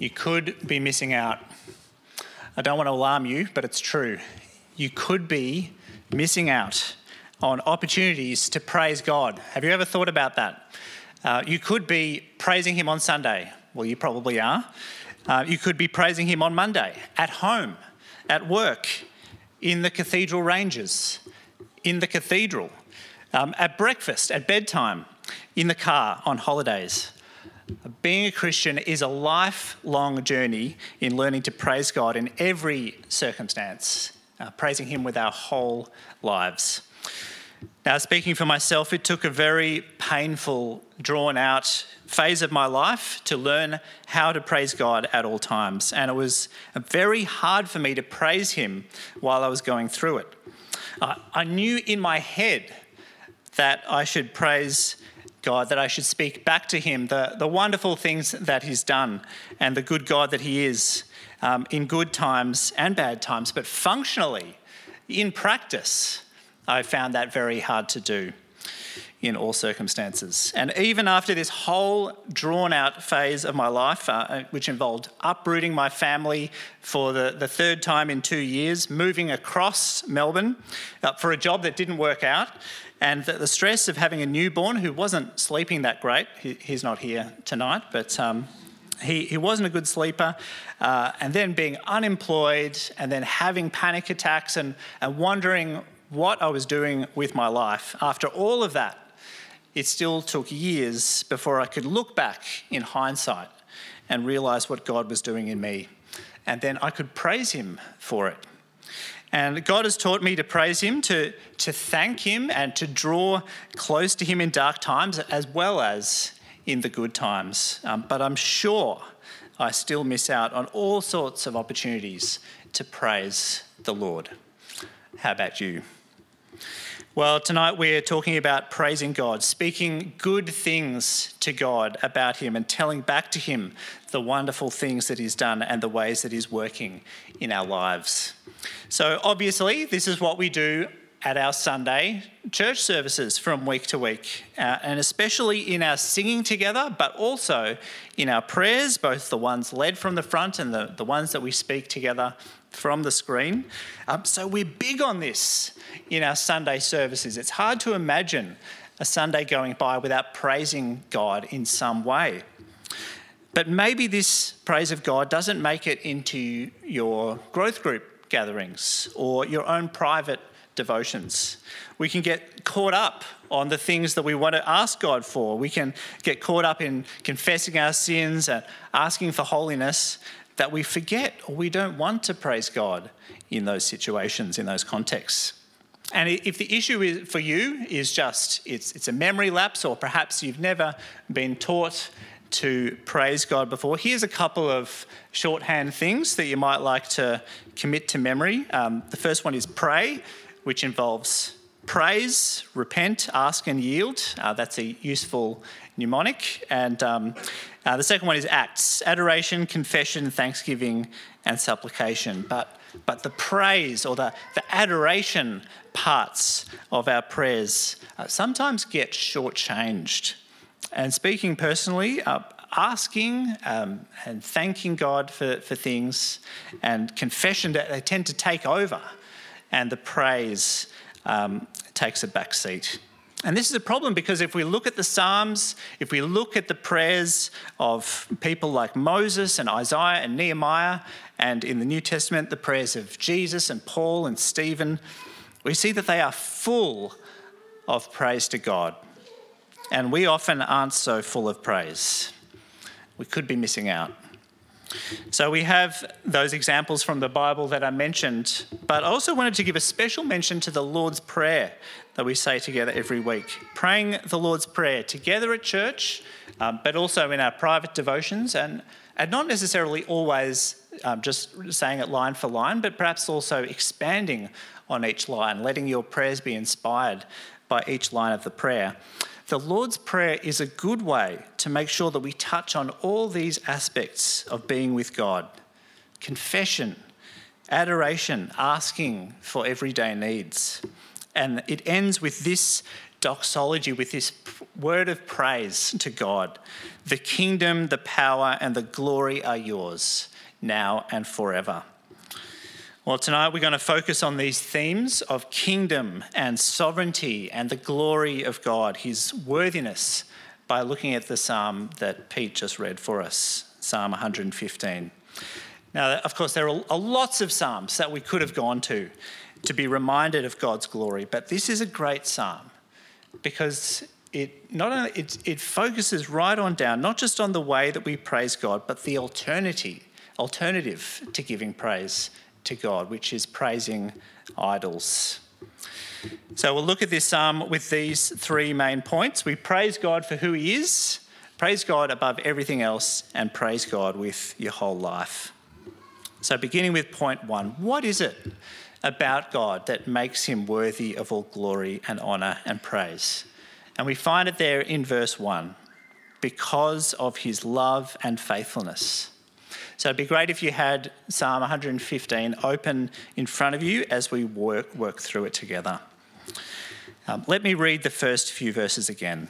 You could be missing out. I don't want to alarm you, but it's true. You could be missing out on opportunities to praise God. Have you ever thought about that? You could be praising him on Sunday. Well, you probably are. You could be praising him on Monday, at home, at work, in the cathedral ranges, in the cathedral, at breakfast, at bedtime, in the car, on holidays. Being a Christian is a lifelong journey in learning to praise God in every circumstance, praising him with our whole lives. Now, speaking for myself, it took a very painful, drawn-out phase of my life to learn how to praise God at all times. And it was very hard for me to praise him while I was going through it. I knew in my head that I should praise God, that I should speak back to him the wonderful things that he's done and the good God that he is in good times and bad times. But functionally, in practice, I found that very hard to do in all circumstances. And even after this whole drawn-out phase of my life, which involved uprooting my family for the third time in 2 years, moving across Melbourne for a job that didn't work out, and the stress of having a newborn who wasn't sleeping that great. He's not here tonight, but he wasn't a good sleeper. And then being unemployed and then having panic attacks and wondering what I was doing with my life. After all of that, it still took years before I could look back in hindsight and realise what God was doing in me. And then I could praise him for it. And God has taught me to praise him, to thank him and to draw close to him in dark times as well as in the good times. But I'm sure I still miss out on all sorts of opportunities to praise the Lord. How about you? Well, tonight we're talking about praising God, speaking good things to God about him and telling back to him the wonderful things that he's done and the ways that he's working in our lives. So obviously, this is what we do at our Sunday church services from week to week, and especially in our singing together, but also in our prayers, both the ones led from the front and the ones that we speak together from the screen. So we're big on this in our Sunday services. It's hard to imagine a Sunday going by without praising God in some way. But maybe this praise of God doesn't make it into your growth group gatherings or your own private devotions. We can get caught up on the things that we want to ask God for. We can get caught up in confessing our sins and asking for holiness that we forget or we don't want to praise God in those situations, in those contexts. And if the issue for you is just it's a memory lapse, or perhaps you've never been taught to praise God before, here's a couple of shorthand things that you might like to commit to memory. The first one is pray, which involves praise, repent, ask and yield. That's a useful mnemonic. And the second one is acts: adoration, confession, thanksgiving and supplication. But the praise or the adoration parts of our prayers sometimes get shortchanged. And speaking personally, asking and thanking God for things and confession, they tend to take over, and the praise takes a back seat. And this is a problem because if we look at the Psalms, if we look at the prayers of people like Moses and Isaiah and Nehemiah, and in the New Testament, the prayers of Jesus and Paul and Stephen, we see that they are full of praise to God. And we often aren't so full of praise. We could be missing out. So we have those examples from the Bible that I mentioned, but I also wanted to give a special mention to the Lord's Prayer that we say together every week. Praying the Lord's Prayer together at church, but also in our private devotions, and not necessarily always just saying it line for line, but perhaps also expanding on each line, letting your prayers be inspired by each line of the prayer. The Lord's Prayer is a good way to make sure that we touch on all these aspects of being with God: confession, adoration, asking for everyday needs. And it ends with this doxology, with this word of praise to God. The kingdom, the power, and the glory are yours, now and forever. Well, tonight we're going to focus on these themes of kingdom and sovereignty and the glory of God, his worthiness, by looking at the psalm that Pete just read for us, Psalm 115. Now, of course, there are lots of psalms that we could have gone to be reminded of God's glory, but this is a great psalm because it focuses right on down, not just on the way that we praise God, but the alternative to giving praise to God, which is praising idols. So we'll look at this psalm with these three main points. We praise God for who he is, praise God above everything else, and praise God with your whole life. So beginning with point 1, what is it about God that makes him worthy of all glory and honour and praise? And we find it there in verse 1, because of his love and faithfulness. So it'd be great if you had Psalm 115 open in front of you as we work through it together. Let me read the first few verses again.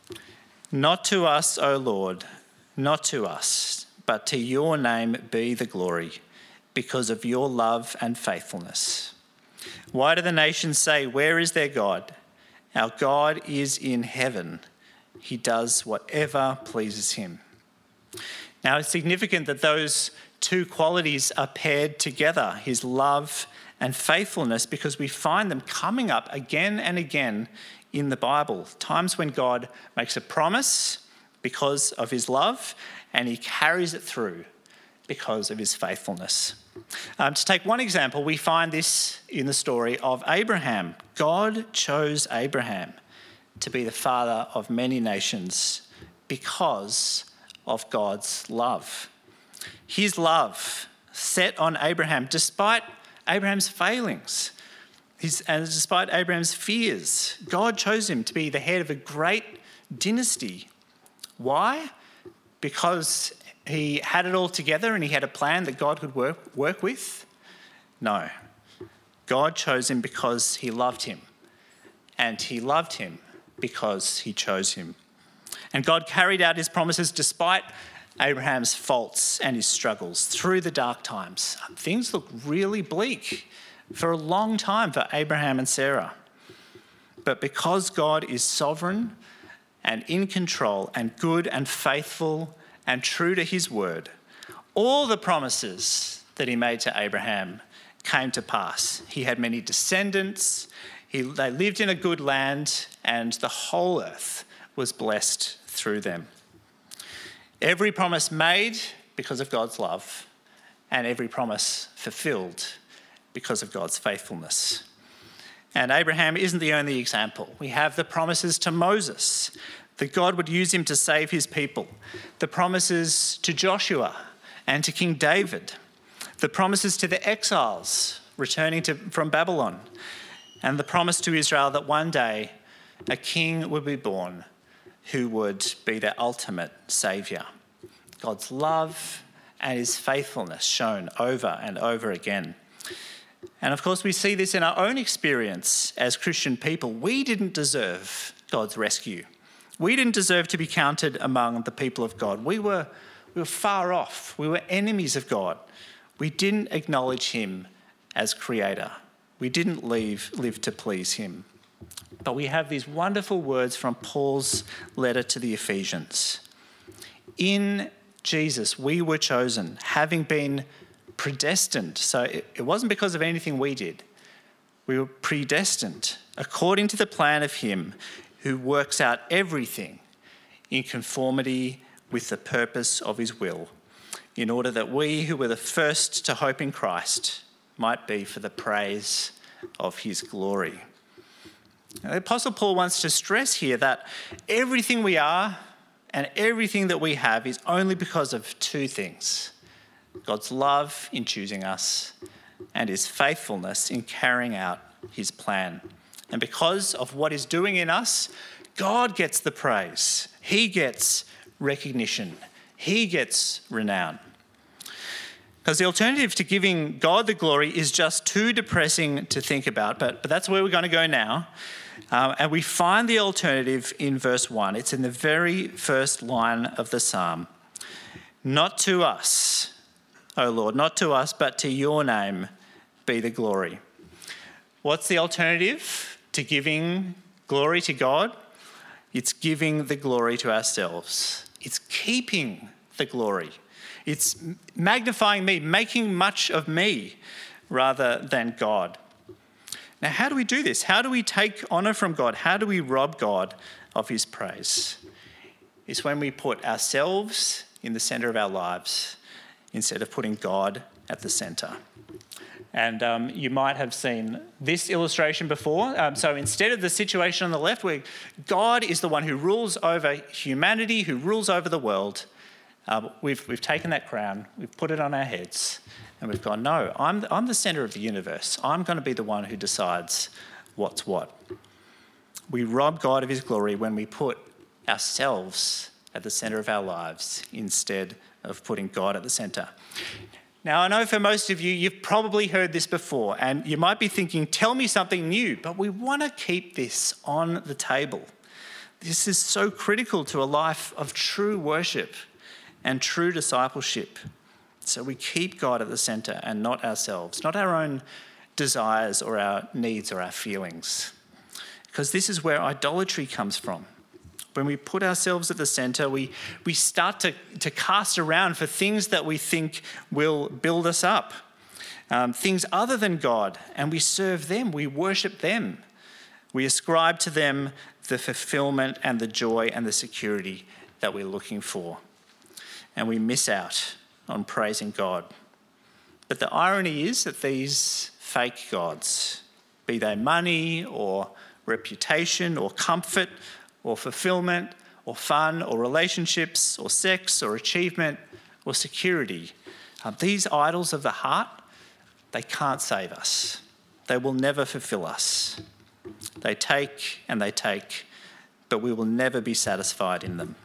Not to us, O Lord, not to us, but to your name be the glory, because of your love and faithfulness. Why do the nations say, where is their God? Our God is in heaven. He does whatever pleases him. Now, it's significant that those two qualities are paired together, his love and faithfulness, because we find them coming up again and again in the Bible. Times when God makes a promise because of his love and he carries it through because of his faithfulness. To take one example, we find this in the story of Abraham. God chose Abraham to be the father of many nations because of God's love. His love set on Abraham despite Abraham's failings and despite Abraham's fears. God chose him to be the head of a great dynasty. Why? Because he had it all together and he had a plan that God could work with? No. God chose him because he loved him. And he loved him because he chose him. And God carried out his promises despite Abraham's faults and his struggles through the dark times. Things looked really bleak for a long time for Abraham and Sarah. But because God is sovereign and in control and good and faithful and true to his word, all the promises that he made to Abraham came to pass. He had many descendants, they lived in a good land, and the whole earth was blessed through them. Every promise made because of God's love, and every promise fulfilled because of God's faithfulness. And Abraham isn't the only example. We have the promises to Moses, that God would use him to save his people, the promises to Joshua and to King David, the promises to the exiles returning from Babylon, and the promise to Israel that one day a king would be born who would be their ultimate saviour. God's love and his faithfulness shown over and over again. And of course, we see this in our own experience as Christian people. We didn't deserve God's rescue. We didn't deserve to be counted among the people of God. We were far off. We were enemies of God. We didn't acknowledge him as creator. We didn't live to please him. But we have these wonderful words from Paul's letter to the Ephesians. In Jesus, we were chosen, having been predestined. So it wasn't because of anything we did. We were predestined according to the plan of him who works out everything in conformity with the purpose of his will, in order that we who were the first to hope in Christ might be for the praise of his glory. Now, the Apostle Paul wants to stress here that everything we are and everything that we have is only because of two things: God's love in choosing us and his faithfulness in carrying out his plan. And because of what he's doing in us, God gets the praise. He gets recognition. He gets renown. Because the alternative to giving God the glory is just too depressing to think about, but that's where we're going to go now. And we find the alternative in verse 1. It's in the very first line of the psalm. Not to us, O Lord, not to us, but to your name be the glory. What's the alternative to giving glory to God? It's giving the glory to ourselves. It's keeping the glory. It's magnifying me, making much of me rather than God. Now, how do we do this? How do we take honour from God? How do we rob God of his praise? It's when we put ourselves in the centre of our lives instead of putting God at the centre. And you might have seen this illustration before. So instead of the situation on the left where God is the one who rules over humanity, who rules over the world, we've taken that crown, we've put it on our heads, and we've gone, no, I'm the centre of the universe. I'm going to be the one who decides what's what. We rob God of his glory when we put ourselves at the centre of our lives instead of putting God at the centre. Now, I know for most of you, you've probably heard this before, and you might be thinking, tell me something new, but we want to keep this on the table. This is so critical to a life of true worship and true discipleship. So we keep God at the centre and not ourselves, not our own desires or our needs or our feelings. Because this is where idolatry comes from. When we put ourselves at the centre, we start to cast around for things that we think will build us up, things other than God, and we serve them, we worship them. We ascribe to them the fulfilment and the joy and the security that we're looking for. And we miss out on praising God. But the irony is that these fake gods, be they money or reputation or comfort or fulfillment or fun or relationships or sex or achievement or security, these idols of the heart, they can't save us. They will never fulfill us. They take and they take, but we will never be satisfied in them.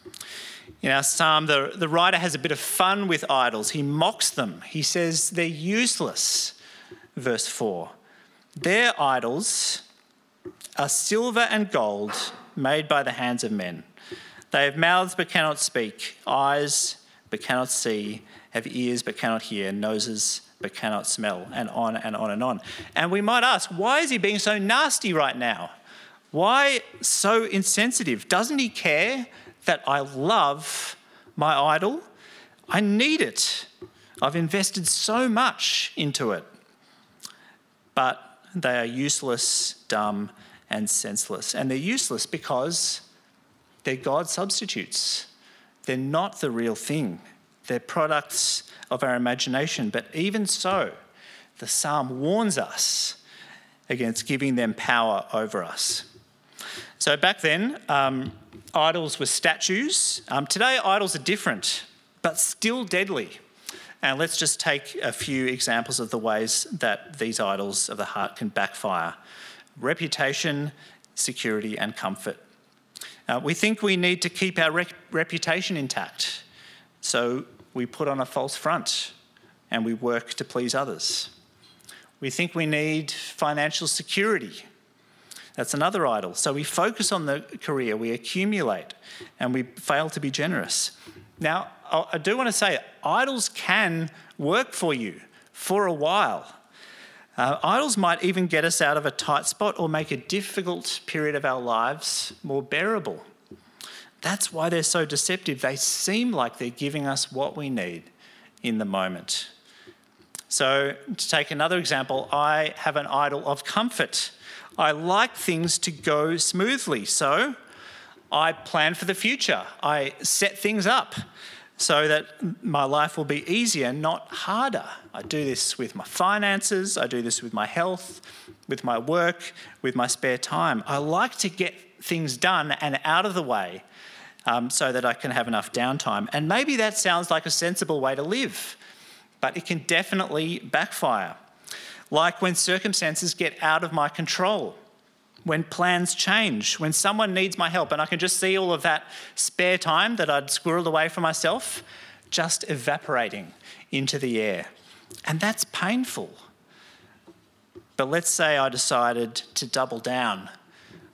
In our psalm, the writer has a bit of fun with idols. He mocks them. He says they're useless. Verse 4. Their idols are silver and gold made by the hands of men. They have mouths but cannot speak, eyes but cannot see, have ears but cannot hear, noses but cannot smell, and on and on and on. And we might ask, why is he being so nasty right now? Why so insensitive? Doesn't he care that I love my idol? I need it. I've invested so much into it. But they are useless, dumb, and senseless. And they're useless because they're God substitutes. They're not the real thing. They're products of our imagination. But even so, the psalm warns us against giving them power over us. So back then, idols were statues. Today, idols are different, but still deadly. And let's just take a few examples of the ways that these idols of the heart can backfire. Reputation, security, and comfort. We think we need to keep our reputation intact. So we put on a false front and we work to please others. We think we need financial security. That's another idol. So we focus on the career, we accumulate, and we fail to be generous. Now, I do want to say, idols can work for you for a while. Idols might even get us out of a tight spot or make a difficult period of our lives more bearable. That's why they're so deceptive. They seem like they're giving us what we need in the moment. So, to take another example, I have an idol of comfort. I like things to go smoothly, so I plan for the future. I set things up so that my life will be easier, not harder. I do this with my finances, I do this with my health, with my work, with my spare time. I like to get things done and out of the way so that I can have enough downtime. And maybe that sounds like a sensible way to live, but it can definitely backfire. Like when circumstances get out of my control, when plans change, when someone needs my help and I can just see all of that spare time that I'd squirreled away for myself just evaporating into the air. And that's painful. But let's say I decided to double down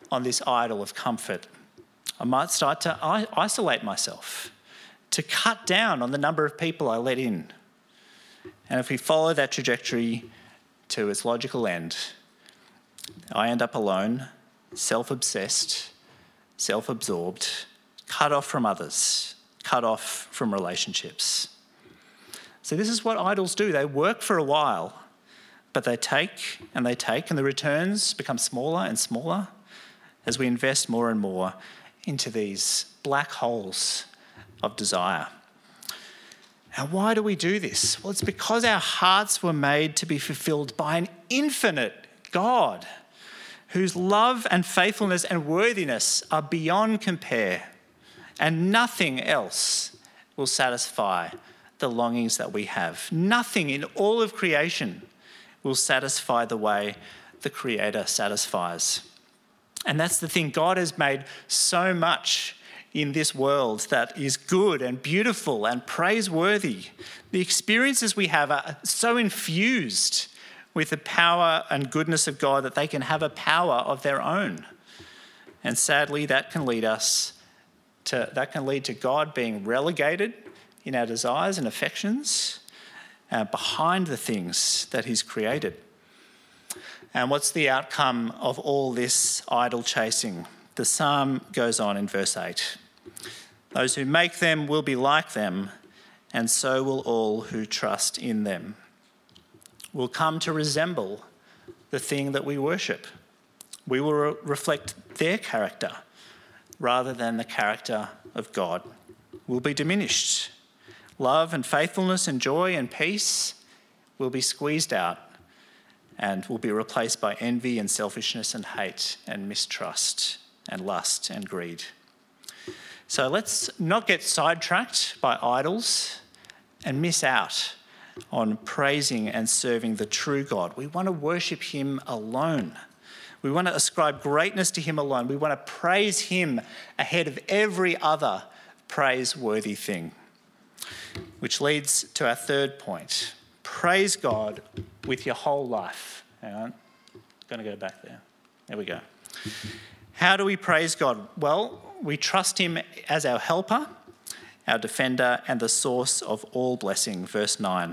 on this idol of comfort. I might start to isolate myself, to cut down on the number of people I let in. And if we follow that trajectory to its logical end, I end up alone, self-obsessed, self-absorbed, cut off from others, cut off from relationships. So this is what idols do. They work for a while, but they take, and the returns become smaller and smaller as we invest more and more into these black holes of desire. And why do we do this? Well, it's because our hearts were made to be fulfilled by an infinite God whose love and faithfulness and worthiness are beyond compare, and nothing else will satisfy the longings that we have. Nothing in all of creation will satisfy the way the Creator satisfies. And that's the thing. God has made so much in this world that is good and beautiful and praiseworthy. The experiences we have are so infused with the power and goodness of God that they can have a power of their own. And sadly, that can lead to God being relegated in our desires and affections behind the things that He's created. And what's the outcome of all this idol chasing? The psalm goes on in verse 8. Those who make them will be like them, and so will all who trust in them. Will come to resemble the thing that we worship. We will reflect their character rather than the character of God. Will be diminished. Love and faithfulness and joy and peace will be squeezed out and will be replaced by envy and selfishness and hate and mistrust and lust and greed. So let's not get sidetracked by idols and miss out on praising and serving the true God. We want to worship Him alone. We want to ascribe greatness to Him alone. We want to praise Him ahead of every other praiseworthy thing. Which leads to our third point. Praise God with your whole life. Hang on. Going to go back there. There we go. How do we praise God? Well, we trust Him as our helper, our defender, and the source of all blessing. Verse 9.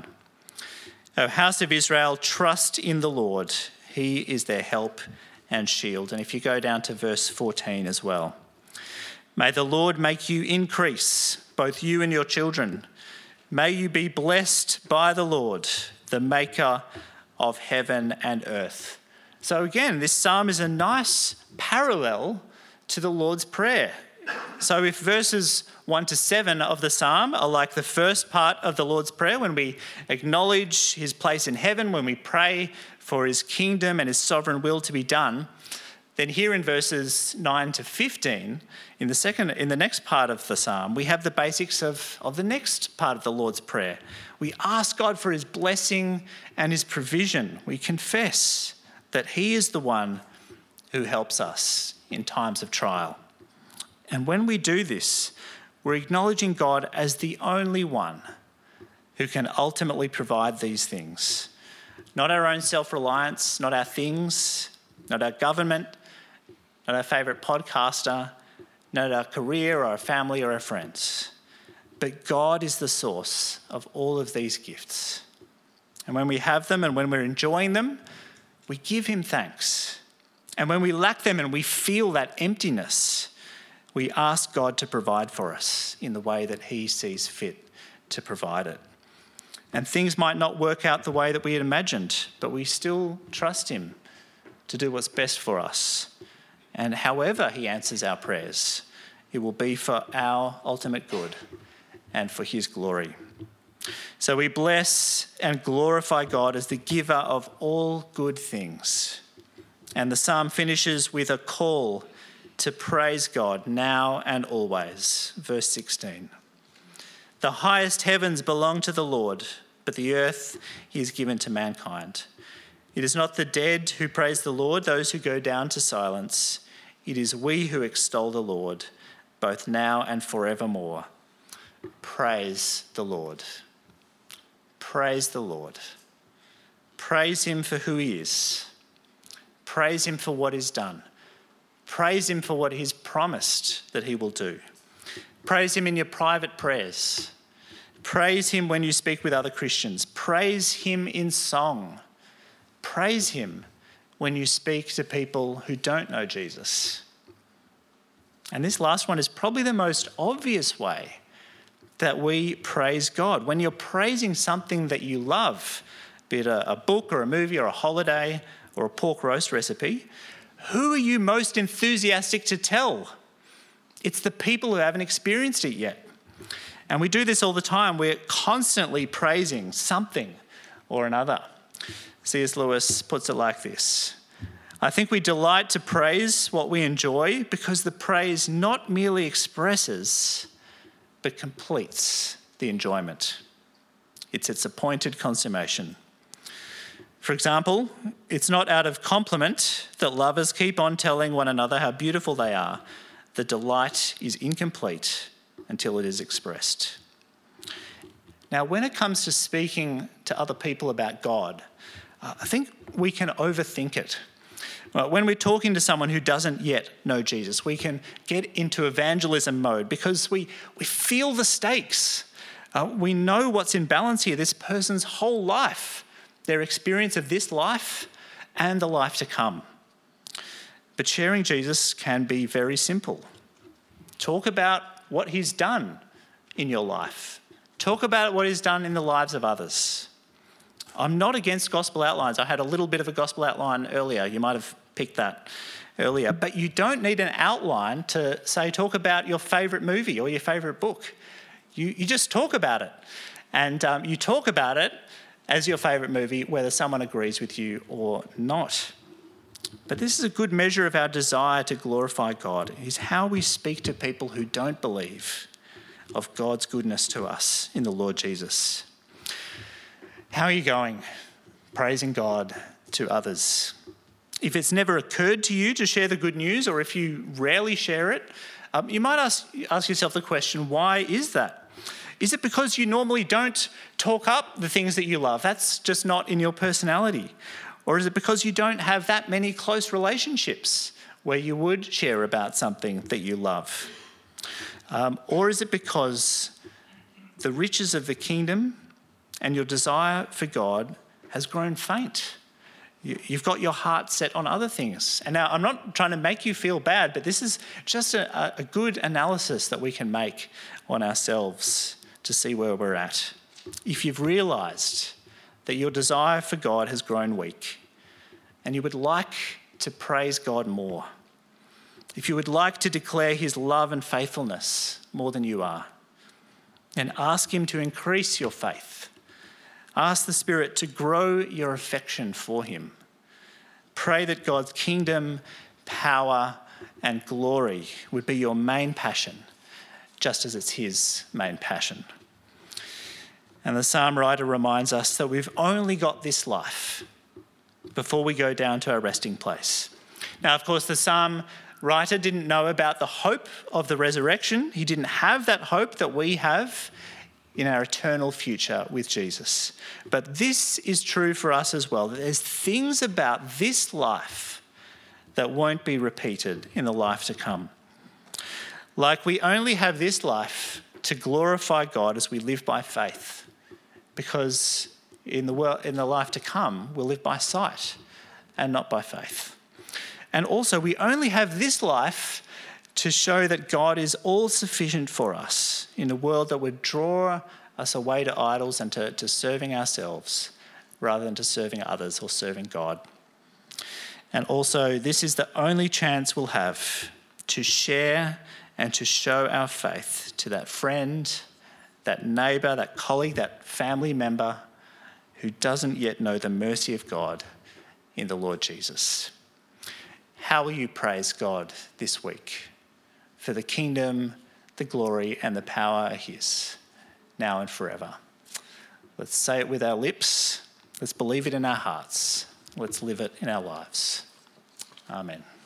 O house of Israel, trust in the Lord. He is their help and shield. And if you go down to verse 14 as well. May the Lord make you increase, both you and your children. May you be blessed by the Lord, the maker of heaven and earth. So again, this psalm is a nice parallel to the Lord's Prayer. So if verses 1 to 7 of the psalm are like the first part of the Lord's Prayer, when we acknowledge His place in heaven, when we pray for His kingdom and His sovereign will to be done, then here in verses 9 to 15, in the next part of the psalm, we have the basics of the next part of the Lord's Prayer. We ask God for His blessing and His provision. We confess that He is the one who helps us in times of trial. And when we do this, we're acknowledging God as the only one who can ultimately provide these things. Not our own self-reliance, not our things, not our government, not our favourite podcaster, not our career or our family or our friends. But God is the source of all of these gifts. And when we have them and when we're enjoying them, we give Him thanks. And when we lack them and we feel that emptiness, we ask God to provide for us in the way that He sees fit to provide it. And things might not work out the way that we had imagined, but we still trust Him to do what's best for us. And however He answers our prayers, it will be for our ultimate good and for His glory. So we bless and glorify God as the giver of all good things. And the psalm finishes with a call to praise God now and always. Verse 16. The highest heavens belong to the Lord, but the earth He has given to mankind. It is not the dead who praise the Lord, those who go down to silence. It is we who extol the Lord, both now and forevermore. Praise the Lord. Praise the Lord. Praise Him for who He is. Praise Him for what He's done. Praise him for what he's promised that he will do. Praise him in your private prayers. Praise him when you speak with other Christians. Praise him in song. Praise him when you speak to people who don't know Jesus. And this last one is probably the most obvious way that we praise God. When you're praising something that you love, be it a book or a movie or a holiday or a pork roast recipe, who are you most enthusiastic to tell? It's the people who haven't experienced it yet. And we do this all the time. We're constantly praising something or another. C.S. Lewis puts it like this: I think we delight to praise what we enjoy because the praise not merely expresses, but completes the enjoyment. It's its appointed consummation. For example, it's not out of compliment that lovers keep on telling one another how beautiful they are. The delight is incomplete until it is expressed. Now, when it comes to speaking to other people about God, I think we can overthink it. When we're talking to someone who doesn't yet know Jesus, we can get into evangelism mode because we feel the stakes. We know what's in balance here, this person's whole life, their experience of this life and the life to come. But sharing Jesus can be very simple. Talk about what he's done in your life. Talk about what he's done in the lives of others. I'm not against gospel outlines. I had a little bit of a gospel outline earlier. You might have picked that earlier. But you don't need an outline to say, talk about your favourite movie or your favourite book. You just talk about it. And you talk about it as your favourite movie, whether someone agrees with you or not. But this is a good measure of our desire to glorify God, is how we speak to people who don't believe of God's goodness to us in the Lord Jesus. How are you going praising God to others? If it's never occurred to you to share the good news, or if you rarely share it, you might ask yourself the question, why is that? Is it because you normally don't talk up the things that you love? That's just not in your personality. Or is it because you don't have that many close relationships where you would share about something that you love? Or is it because the riches of the kingdom and your desire for God has grown faint? You've got your heart set on other things. And now I'm not trying to make you feel bad, but this is just a good analysis that we can make on ourselves to see where we're at. If you've realised that your desire for God has grown weak and you would like to praise God more, if you would like to declare his love and faithfulness more than you are, then ask him to increase your faith. Ask the Spirit to grow your affection for him. Pray that God's kingdom, power, and glory would be your main passion, just as it's his main passion. And the psalm writer reminds us that we've only got this life before we go down to our resting place. Now, of course, the psalm writer didn't know about the hope of the resurrection. He didn't have that hope that we have in our eternal future with Jesus. But this is true for us as well, that there's things about this life that won't be repeated in the life to come. Like we only have this life to glorify God as we live by faith, because in the life to come, we'll live by sight and not by faith. And also, we only have this life to show that God is all sufficient for us in a world that would draw us away to idols and to serving ourselves rather than to serving others or serving God. And also, this is the only chance we'll have to share and to show our faith to that friend, that neighbour, that colleague, that family member who doesn't yet know the mercy of God in the Lord Jesus. How will you praise God this week? For the kingdom, the glory, and the power are his, now and forever. Let's say it with our lips. Let's believe it in our hearts. Let's live it in our lives. Amen.